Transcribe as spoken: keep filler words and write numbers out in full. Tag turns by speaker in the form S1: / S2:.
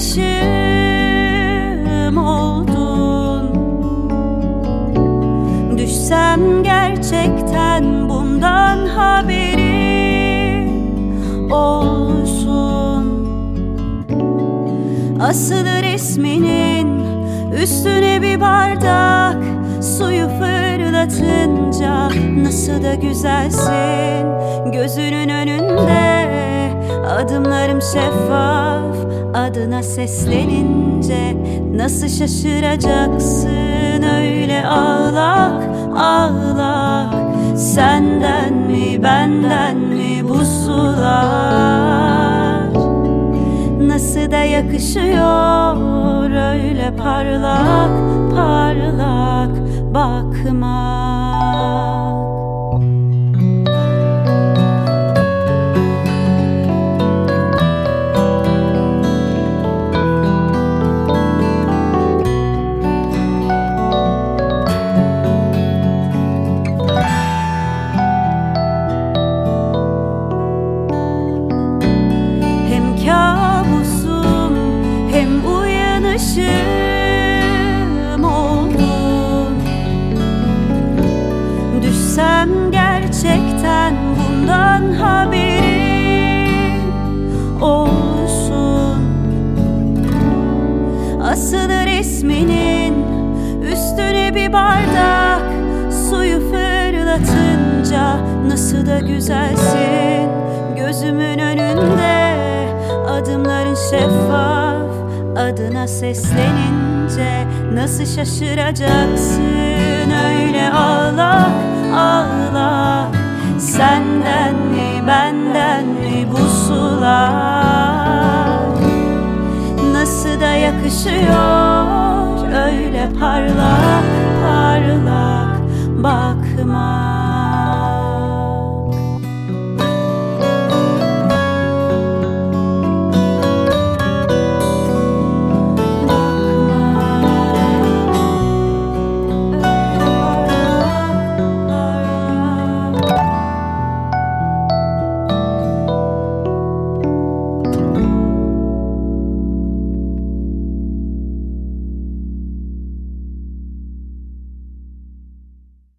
S1: uyanışım oldun. Düşsem gerçekten bundan haberin olsun. Asılı resminin üstüne bir bardak suyu fırlatınca nasıl da güzelsin gözünün önünde. Adımlarım şeffaf, adına seslenince nasıl şaşıracaksın öyle ağlak ağlak. Senden mi benden mi bu sular, nasıl da yakışıyor öyle parlak parlak bakmak. Uyanışım oldun. Düşsem gerçekten bundan haberin olsun. Asılı resminin üstüne bir bardak suyu fırlatınca nasıl da güzelsin gözümün önünde. Adımların şeffaf, adına seslenince nasıl şaşıracaksın öyle ağlak ağlak. Senden mi benden mi bu sular, nasıl da yakışıyor öyle parlak parlak bakmak.